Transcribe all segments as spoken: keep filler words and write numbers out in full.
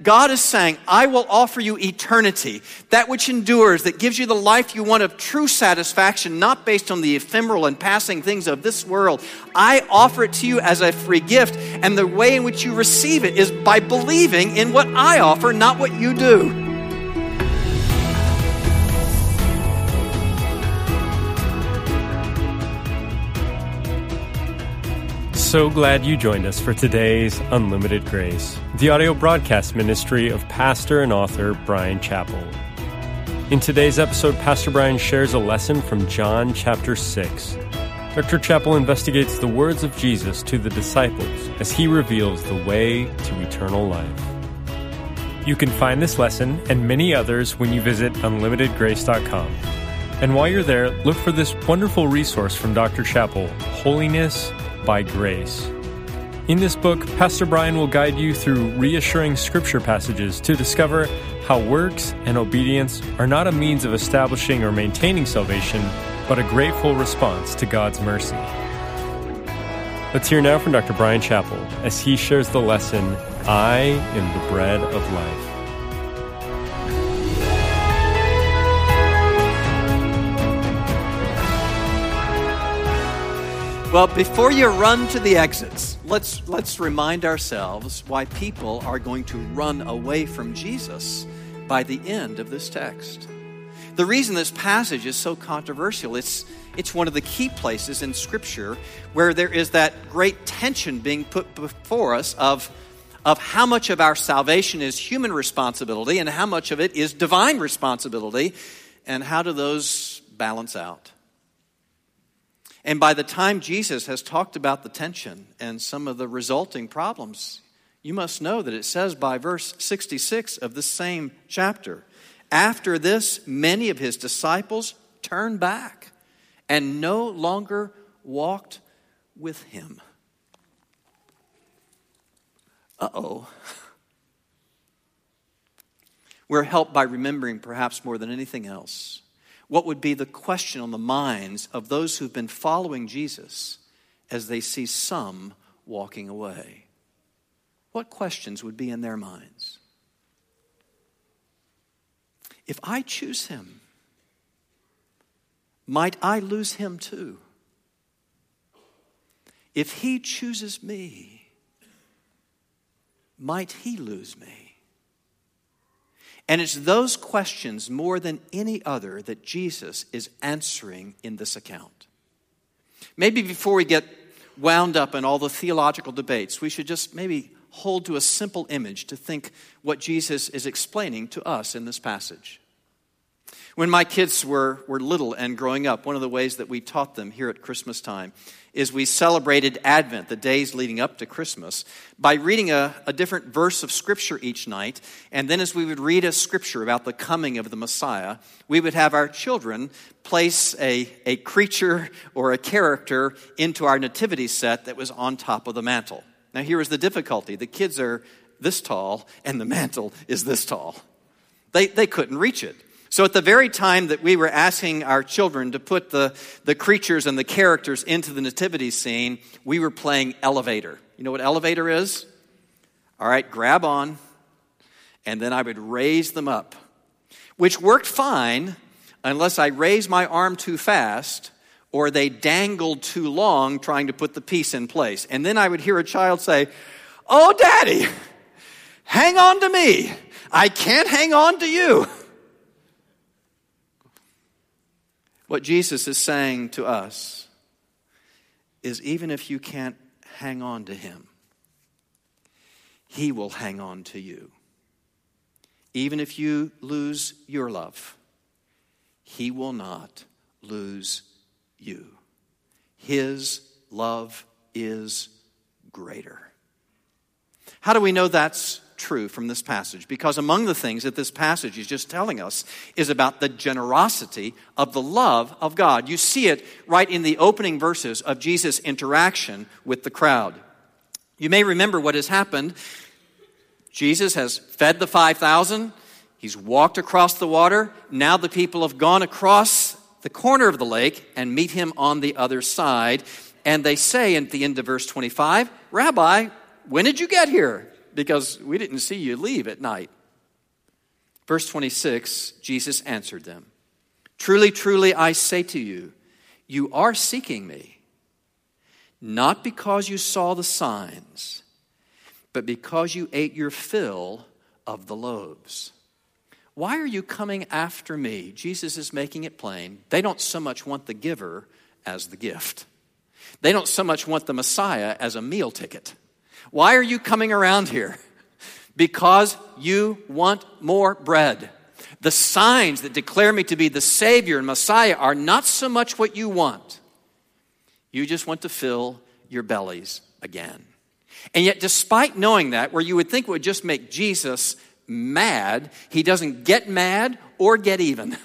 God is saying, I will offer you eternity, that which endures, that gives you the life you want of true satisfaction, not based on the ephemeral and passing things of this world. I offer it to you as a free gift, and the way in which you receive it is by believing in what I offer, not what you do. So glad you joined us for today's Unlimited Grace, the audio broadcast ministry of pastor and author Bryan Chapell. In today's episode, Pastor Bryan shares a lesson from John chapter six. Doctor Chapell investigates the words of Jesus to the disciples as he reveals the way to eternal life. You can find this lesson and many others when you visit unlimited grace dot com. And while you're there, look for this wonderful resource from Doctor Chapell, Holiness by Grace. In this book, Pastor Bryan will guide you through reassuring scripture passages to discover how works and obedience are not a means of establishing or maintaining salvation, but a grateful response to God's mercy. Let's hear now from Doctor Bryan Chapell as he shares the lesson, I am the bread of life. Well, before you run to the exits, let's let's remind ourselves why people are going to run away from Jesus by the end of this text. The reason this passage is so controversial, it's it's one of the key places in Scripture where there is that great tension being put before us of, of how much of our salvation is human responsibility and how much of it is divine responsibility, and how do those balance out? And by the time Jesus has talked about the tension and some of the resulting problems, you must know that it says by verse sixty-six of the same chapter, after this, many of his disciples turned back and no longer walked with him. Uh-oh. We're helped by remembering, perhaps more than anything else, what would be the question on the minds of those who've been following Jesus as they see some walking away? What questions would be in their minds? If I choose him, might I lose him too? If he chooses me, might he lose me? And it's those questions more than any other that Jesus is answering in this account. Maybe before we get wound up in all the theological debates, we should just maybe hold to a simple image to think what Jesus is explaining to us in this passage. When my kids were, were little and growing up, one of the ways that we taught them here at Christmas time is we celebrated Advent, the days leading up to Christmas, by reading a, a different verse of Scripture each night. And then as we would read a Scripture about the coming of the Messiah, we would have our children place a, a creature or a character into our nativity set that was on top of the mantle. Now here is the difficulty. The kids are this tall and the mantle is this tall. They, they couldn't reach it. So at the very time that we were asking our children to put the, the creatures and the characters into the nativity scene, we were playing elevator. You know what elevator is? All right, grab on, and then I would raise them up, which worked fine unless I raised my arm too fast or they dangled too long trying to put the piece in place. And then I would hear a child say, "Oh, Daddy, hang on to me. I can't hang on to you." What Jesus is saying to us is even if you can't hang on to him, he will hang on to you. Even if you lose your love, he will not lose you. His love is greater. How do we know that's true from this passage? Because among the things that this passage is just telling us is about the generosity of the love of God. You see it right in the opening verses of Jesus' interaction with the crowd. You may remember what has happened. Jesus has fed the five thousand. He's walked across the water. Now the people have gone across the corner of the lake and meet him on the other side. And they say at the end of verse twenty-five, "Rabbi, when did you get here?" because we didn't see you leave at night. Verse twenty-six, Jesus answered them, "Truly, truly, I say to you, you are seeking me, not because you saw the signs, but because you ate your fill of the loaves. Why are you coming after me?" Jesus is making it plain. They don't so much want the giver as the gift. They don't so much want the Messiah as a meal ticket. Why are you coming around here? Because you want more bread. The signs that declare me to be the Savior and Messiah are not so much what you want. You just want to fill your bellies again. And yet, despite knowing that, where you would think it would just make Jesus mad, he doesn't get mad or get even.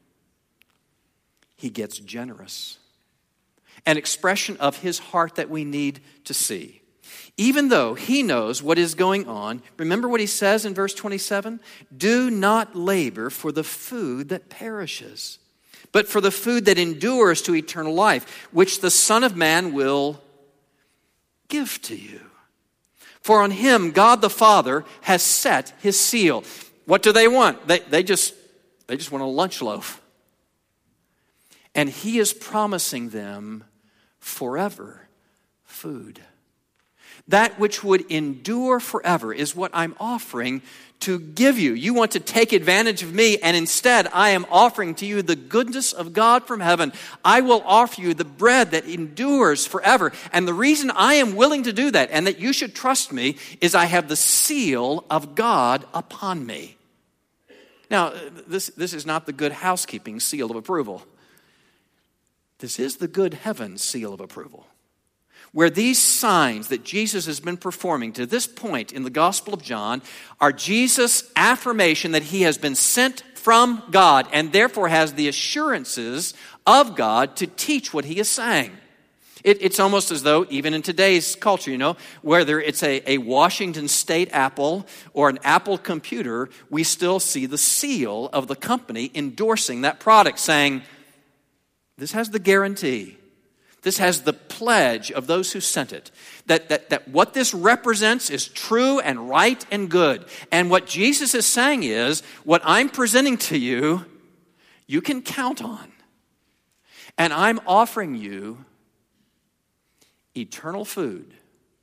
He gets generous. An expression of his heart that we need to see. Even though he knows what is going on, remember what he says in verse twenty-seven? "Do not labor for the food that perishes, but for the food that endures to eternal life, which the Son of Man will give to you. For on him God the Father has set his seal." What do they want? They, they, just, they just want a lunch loaf. And he is promising them forever food. That which would endure forever is what I'm offering to give you. You want to take advantage of me, and instead I am offering to you the goodness of God from heaven. I will offer you the bread that endures forever. And the reason I am willing to do that, and that you should trust me, is I have the seal of God upon me. Now, this, this is not the good housekeeping seal of approval. This is the good heaven seal of approval, where these signs that Jesus has been performing to this point in the Gospel of John are Jesus' affirmation that he has been sent from God and therefore has the assurances of God to teach what he is saying. It, it's almost as though, even in today's culture, you know, whether it's a, a Washington State Apple or an Apple computer, we still see the seal of the company endorsing that product, saying, this has the guarantee. This has the pledge of those who sent it, that, that, that what this represents is true and right and good. And what Jesus is saying is, what I'm presenting to you, you can count on. And I'm offering you eternal food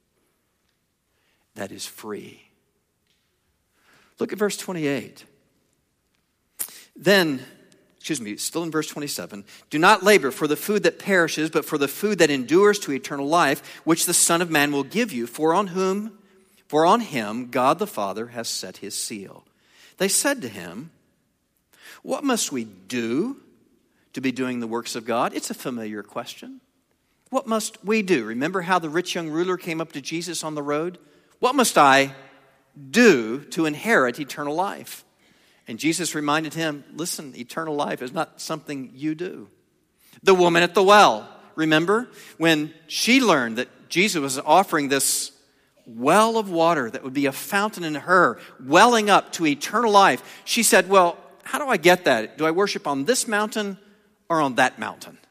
that is free. Look at verse twenty-eight. Then... Excuse me, still in verse twenty-seven. "Do not labor for the food that perishes, but for the food that endures to eternal life, which the Son of Man will give you, for on whom, for on him God the Father has set his seal." They said to him, "What must we do to be doing the works of God?" It's a familiar question. What must we do? Remember how the rich young ruler came up to Jesus on the road? What must I do to inherit eternal life? And Jesus reminded him, listen, eternal life is not something you do. The woman at the well, remember? When she learned that Jesus was offering this well of water that would be a fountain in her, welling up to eternal life, she said, well, how do I get that? Do I worship on this mountain or on that mountain?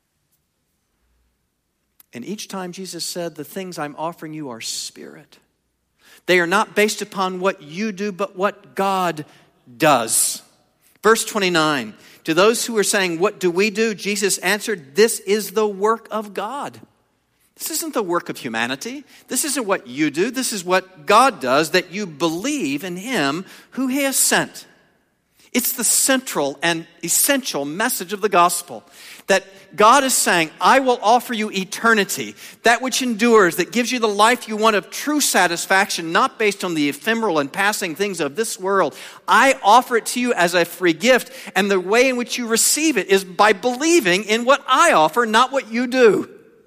And each time Jesus said, the things I'm offering you are spirit. They are not based upon what you do, but what God does. does. Verse twenty-nine, to those who are saying, what do we do? Jesus answered, this is the work of God. This isn't the work of humanity. This isn't what you do. This is what God does, that you believe in him who he has sent. It's the central and essential message of the gospel, that God is saying, I will offer you eternity, that which endures, that gives you the life you want of true satisfaction, not based on the ephemeral and passing things of this world. I offer it to you as a free gift, and the way in which you receive it is by believing in what I offer, not what you do.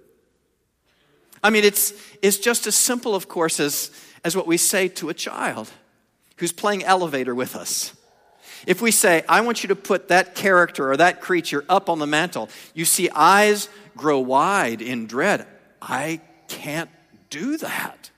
I mean, it's, it's just as simple, of course, as, as what we say to a child who's playing elevator with us. If we say, I want you to put that character or that creature up on the mantle, you see eyes grow wide in dread. I can't do that.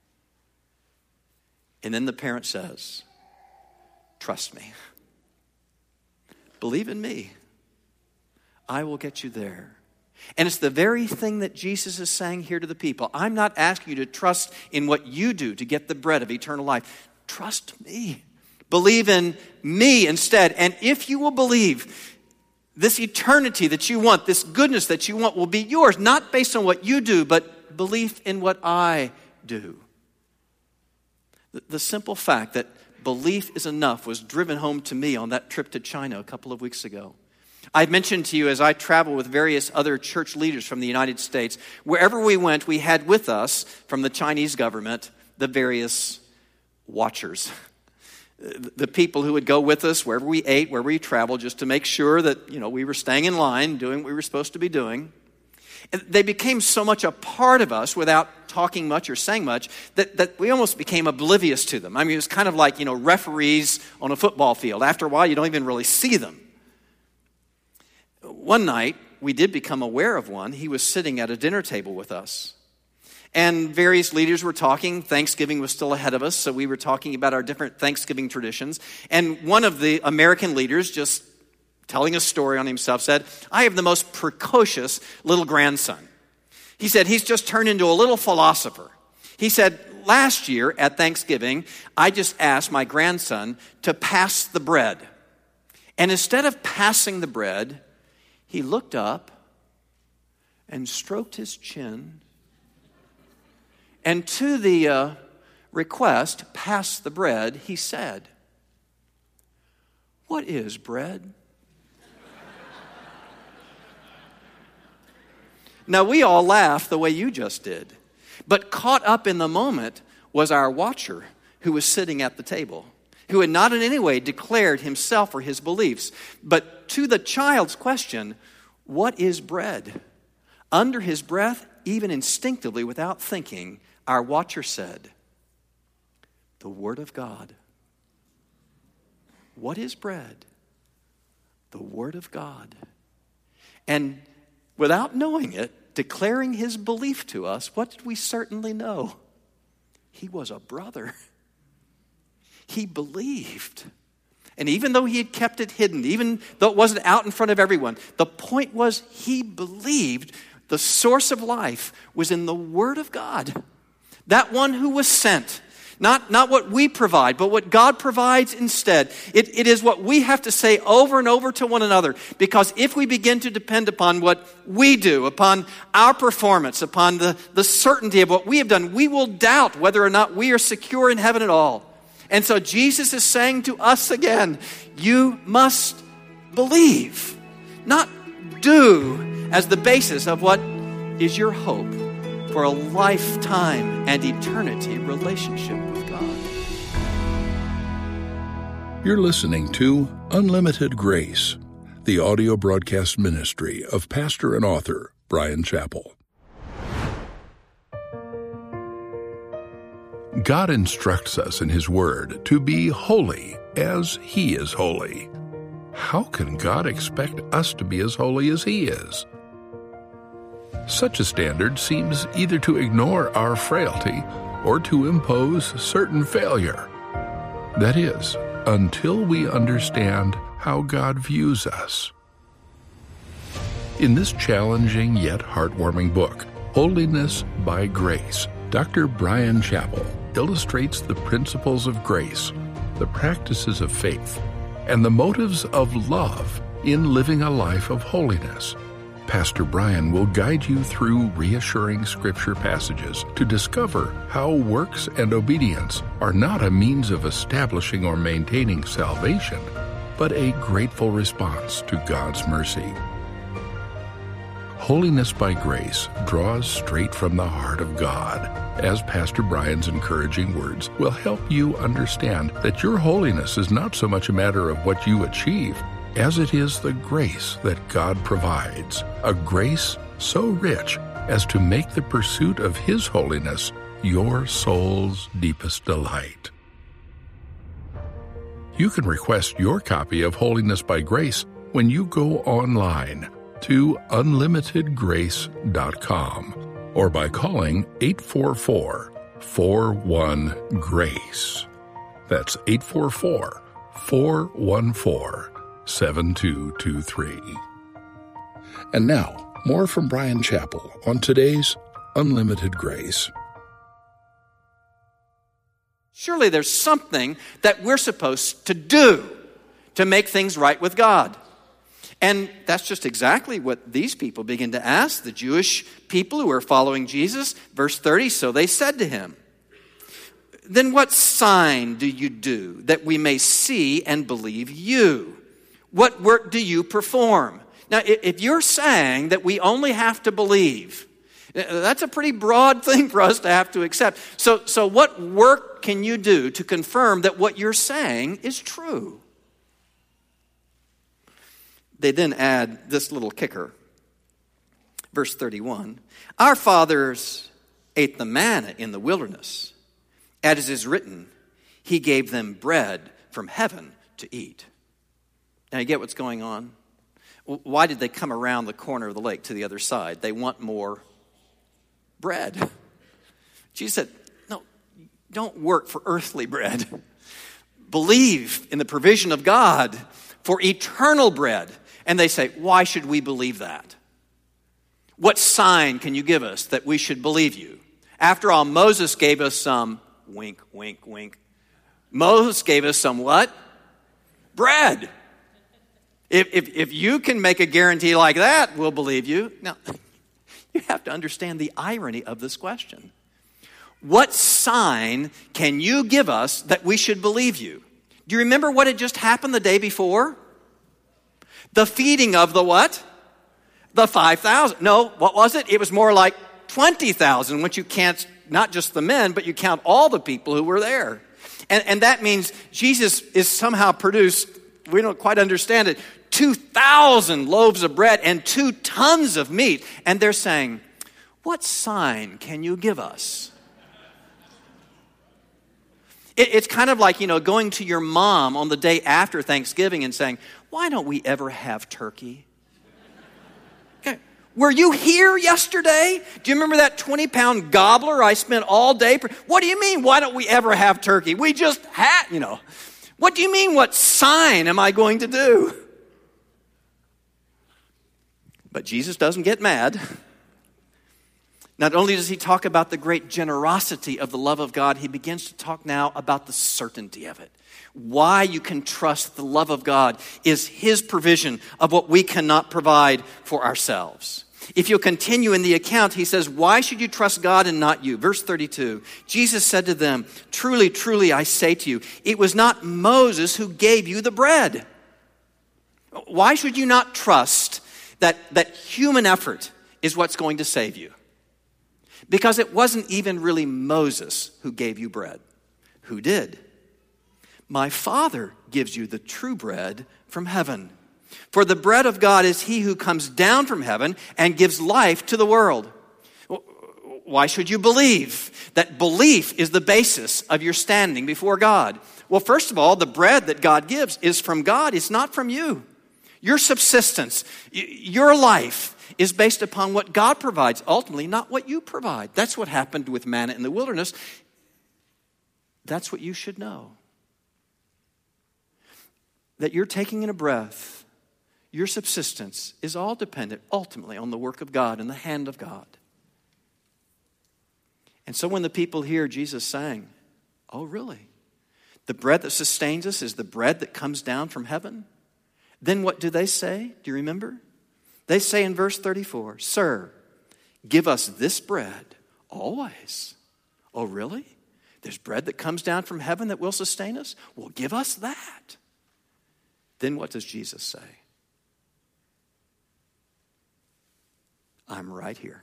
And then the parent says, trust me. Believe in me. I will get you there. And it's the very thing that Jesus is saying here to the people. I'm not asking you to trust in what you do to get the bread of eternal life. Trust me. Believe in me instead. And if you will believe, this eternity that you want, this goodness that you want will be yours, not based on what you do, but belief in what I do. The, the simple fact that belief is enough was driven home to me on that trip to China a couple of weeks ago. I mentioned to you as I travel with various other church leaders from the United States, wherever we went, we had with us from the Chinese government the various watchers. The people who would go with us wherever we ate, wherever we traveled, just to make sure that, you know, we were staying in line, doing what we were supposed to be doing. And they became so much a part of us without talking much or saying much that, that we almost became oblivious to them. I mean, it was kind of like, you know, referees on a football field. After a while, you don't even really see them. One night, we did become aware of one. He was sitting at a dinner table with us. And various leaders were talking. Thanksgiving was still ahead of us, so we were talking about our different Thanksgiving traditions. And one of the American leaders, just telling a story on himself, said, I have the most precocious little grandson. He said, he's just turned into a little philosopher. He said, last year at Thanksgiving, I just asked my grandson to pass the bread. And instead of passing the bread, he looked up and stroked his chin, and to the uh, request, pass the bread, he said, what is bread? Now, we all laughed the way you just did, but caught up in the moment was our watcher who was sitting at the table, who had not in any way declared himself or his beliefs. But to the child's question, what is bread? Under his breath, even instinctively, without thinking, our watcher said, the Word of God. What is bread? The Word of God. And without knowing it, declaring his belief to us, what did we certainly know? He was a brother. He believed. And even though he had kept it hidden, even though it wasn't out in front of everyone, the point was he believed the source of life was in the Word of God. That one who was sent. Not, not what we provide, but what God provides instead. It, it is what we have to say over and over to one another. Because if we begin to depend upon what we do, upon our performance, upon the, the certainty of what we have done, we will doubt whether or not we are secure in heaven at all. And so Jesus is saying to us again, you must believe, not do as the basis of what is your hope for a lifetime and eternity relationship with God. You're listening to Unlimited Grace, the audio broadcast ministry of pastor and author Bryan Chapell. God instructs us in His Word to be holy as He is holy. How can God expect us to be as holy as He is? Such a standard seems either to ignore our frailty or to impose certain failure. That is, until we understand how God views us. In this challenging yet heartwarming book, Holiness by Grace, Doctor Bryan Chapell illustrates the principles of grace, the practices of faith, and the motives of love in living a life of holiness. Pastor Bryan will guide you through reassuring scripture passages to discover how works and obedience are not a means of establishing or maintaining salvation, but a grateful response to God's mercy. Holiness by Grace draws straight from the heart of God, as Pastor Bryan's encouraging words will help you understand that your holiness is not so much a matter of what you achieve, as it is the grace that God provides, a grace so rich as to make the pursuit of His holiness your soul's deepest delight. You can request your copy of Holiness by Grace when you go online to unlimited grace dot com or by calling eight four four, four one, GRACE. That's eight four four, four one four, seven two two three. And now, More from Bryan Chapell on today's Unlimited Grace. Surely there's something that we're supposed to do to make things right with God. And that's just exactly what these people begin to ask, the Jewish people who are following Jesus. Verse thirty, so they said to him, then what sign do you do that we may see and believe you? What work do you perform? Now, if you're saying that we only have to believe, that's a pretty broad thing for us to have to accept. So, so what work can you do to confirm that what you're saying is true? They then add this little kicker. Verse thirty-one, our fathers ate the manna in the wilderness. As is written, he gave them bread from heaven to eat. Now you get what's going on? Why did they come around the corner of the lake to the other side? They want more bread. Jesus said, no, don't work for earthly bread. Believe in the provision of God for eternal bread. And they say, why should we believe that? What sign can you give us that we should believe you? After all, Moses gave us some, wink, wink, wink. Moses gave us some what? Bread. If, if, if you can make a guarantee like that, we'll believe you. Now, you have to understand the irony of this question. What sign can you give us that we should believe you? Do you remember what had just happened the day before? The feeding of the what? The five thousand. No, what was it? It was more like twenty thousand, once you count not just the men, but you count all the people who were there. And, and that means Jesus is somehow produced, we don't quite understand it, two thousand loaves of bread and two tons of meat. And they're saying, what sign can you give us? It, it's kind of like, you know, going to your mom on the day after Thanksgiving and saying, why don't we ever have turkey? Okay. Were you here yesterday? Do you remember that twenty-pound gobbler I spent all day? Pre- what do you mean, why don't we ever have turkey? We just had, you know. What do you mean, what sign am I going to do? But Jesus doesn't get mad. Not only does he talk about the great generosity of the love of God, he begins to talk now about the certainty of it. Why you can trust the love of God is his provision of what we cannot provide for ourselves. If you'll continue in the account, he says, why should you trust God and not you? Verse thirty-two, Jesus said to them, truly, truly, I say to you, it was not Moses who gave you the bread. Why should you not trust that, that human effort is what's going to save you? Because it wasn't even really Moses who gave you bread. Who did? My Father gives you the true bread from heaven. For the bread of God is he who comes down from heaven and gives life to the world. Why should you believe? That belief is the basis of your standing before God. Well, first of all, the bread that God gives is from God. It's not from you. Your subsistence, your life is based upon what God provides, ultimately, not what you provide. That's what happened with manna in the wilderness. That's what you should know. That you're taking in a breath, your subsistence is all dependent ultimately on the work of God and the hand of God. And so when the people hear Jesus saying, oh really? The bread that sustains us is the bread that comes down from heaven? Then what do they say? Do you remember? They say in verse thirty-four, sir, give us this bread always. Oh really? There's bread that comes down from heaven that will sustain us? Well, give us that. Then what does Jesus say? I'm right here.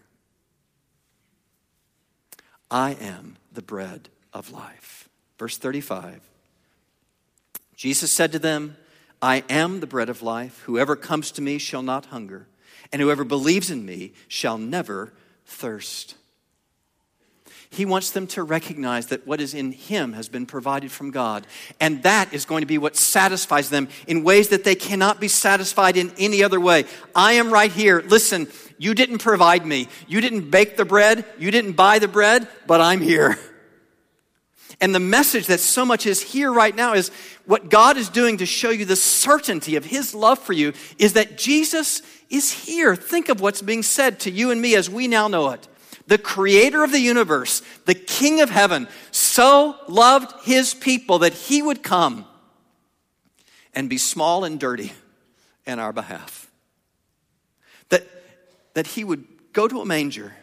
I am the bread of life. Verse thirty-five. Jesus said to them, I am the bread of life. Whoever comes to me shall not hunger, and whoever believes in me shall never thirst. He wants them to recognize that what is in him has been provided from God. And that is going to be what satisfies them in ways that they cannot be satisfied in any other way. I am right here. Listen, you didn't provide me. You didn't bake the bread. You didn't buy the bread, but I'm here. And the message that so much is here right now is what God is doing to show you the certainty of his love for you is that Jesus is here. Think of what's being said to you and me as we now know it. The creator of the universe, the King of heaven, so loved his people that he would come and be small and dirty in our behalf. That, that he would go to a manger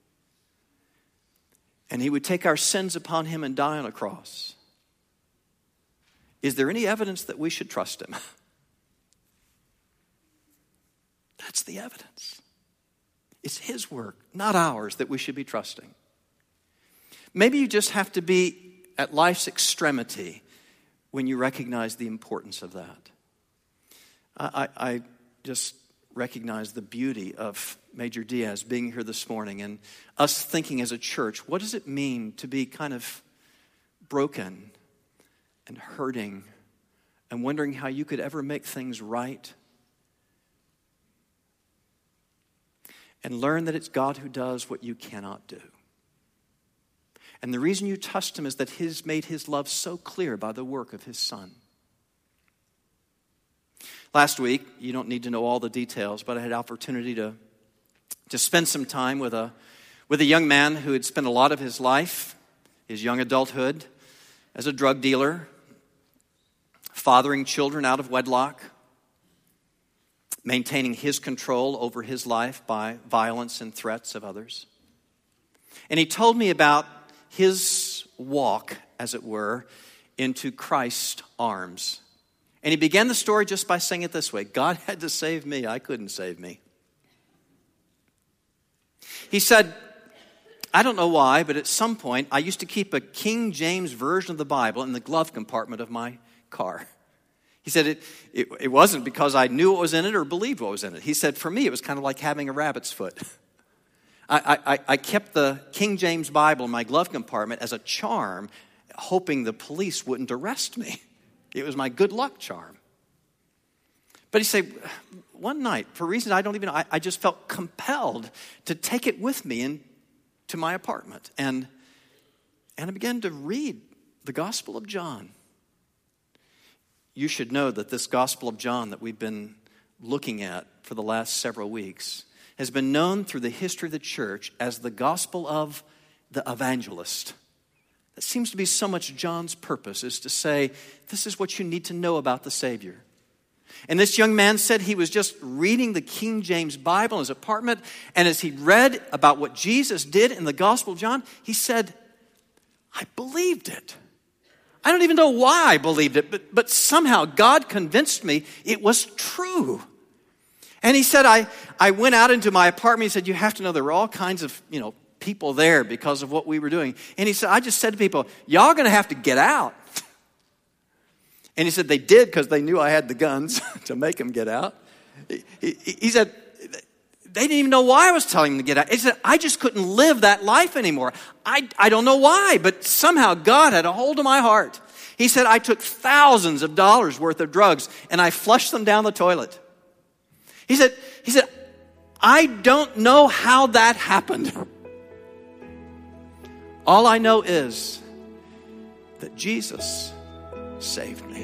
and he would take our sins upon him and die on a cross. Is there any evidence that we should trust him? That's the evidence. It's his work, not ours, that we should be trusting. Maybe you just have to be at life's extremity when you recognize the importance of that. I, I, I just recognize the beauty of Major Diaz being here this morning and us thinking as a church, what does it mean to be kind of broken and hurting and wondering how you could ever make things right? And learn that it's God who does what you cannot do. And the reason you trust him is that he's made his love so clear by the work of his Son. Last week, you don't need to know all the details, but I had opportunity to, to spend some time with a, with a young man who had spent a lot of his life, his young adulthood, as a drug dealer, fathering children out of wedlock, maintaining his control over his life by violence and threats of others. And he told me about his walk, as it were, into Christ's arms. And he began the story just by saying it this way: God had to save me, I couldn't save me. He said, I don't know why, but at some point I used to keep a King James version of the Bible in the glove compartment of my car. He said it, it, it wasn't because I knew what was in it or believed what was in it. He said, for me, it was kind of like having a rabbit's foot. I, I, I kept the King James Bible in my glove compartment as a charm, hoping the police wouldn't arrest me. It was my good luck charm. But he said, one night, for reasons I don't even know, I, I just felt compelled to take it with me into my apartment. And, and I began to read the Gospel of John. You should know that this Gospel of John that we've been looking at for the last several weeks has been known through the history of the church as the Gospel of the Evangelist. That seems to be so much John's purpose, is to say, this is what you need to know about the Savior. And this young man said he was just reading the King James Bible in his apartment, and as he read about what Jesus did in the Gospel of John, he said, I believed it. I don't even know why I believed it, but, but somehow God convinced me it was true. And he said, I, I went out into my apartment. He said, you have to know there were all kinds of, you know, people there because of what we were doing. And he said, I just said to people, y'all going to have to get out. And he said, they did because they knew I had the guns to make them get out. He, he, he said, they didn't even know why I was telling them to get out. He said, I just couldn't live that life anymore. I, I don't know why, but somehow God had a hold of my heart. He said, I took thousands of dollars worth of drugs and I flushed them down the toilet. He said, he said, I don't know how that happened. All I know is that Jesus saved me.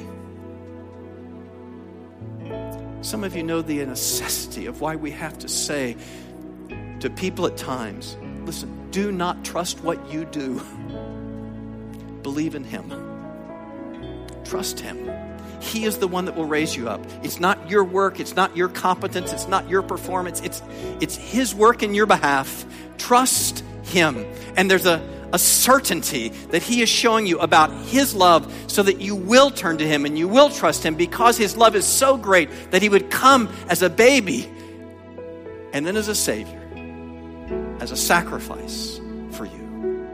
Some of you know the necessity of why we have to say to people at times, listen, do not trust what you do. Believe in him. Trust him. He is the one that will raise you up. It's not your work. It's not your competence. It's not your performance. It's, it's his work in your behalf. Trust him. And there's a A certainty that he is showing you about his love so that you will turn to him and you will trust him because his love is so great that he would come as a baby and then as a savior, as a sacrifice for you.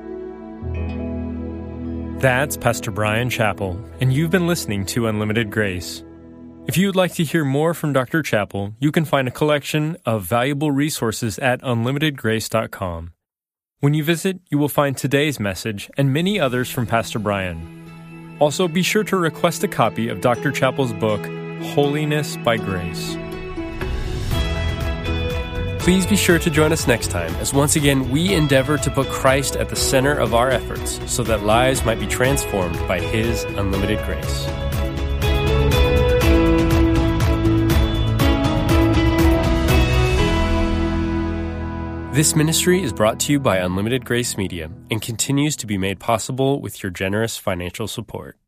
That's Pastor Bryan Chapell, and you've been listening to Unlimited Grace. If you'd like to hear more from Doctor Chapell, you can find a collection of valuable resources at unlimited grace dot com. When you visit, you will find today's message and many others from Pastor Bryan. Also, be sure to request a copy of Doctor Chapell's book, Holiness by Grace. Please be sure to join us next time as once again we endeavor to put Christ at the center of our efforts so that lives might be transformed by His unlimited grace. This ministry is brought to you by Unlimited Grace Media and continues to be made possible with your generous financial support.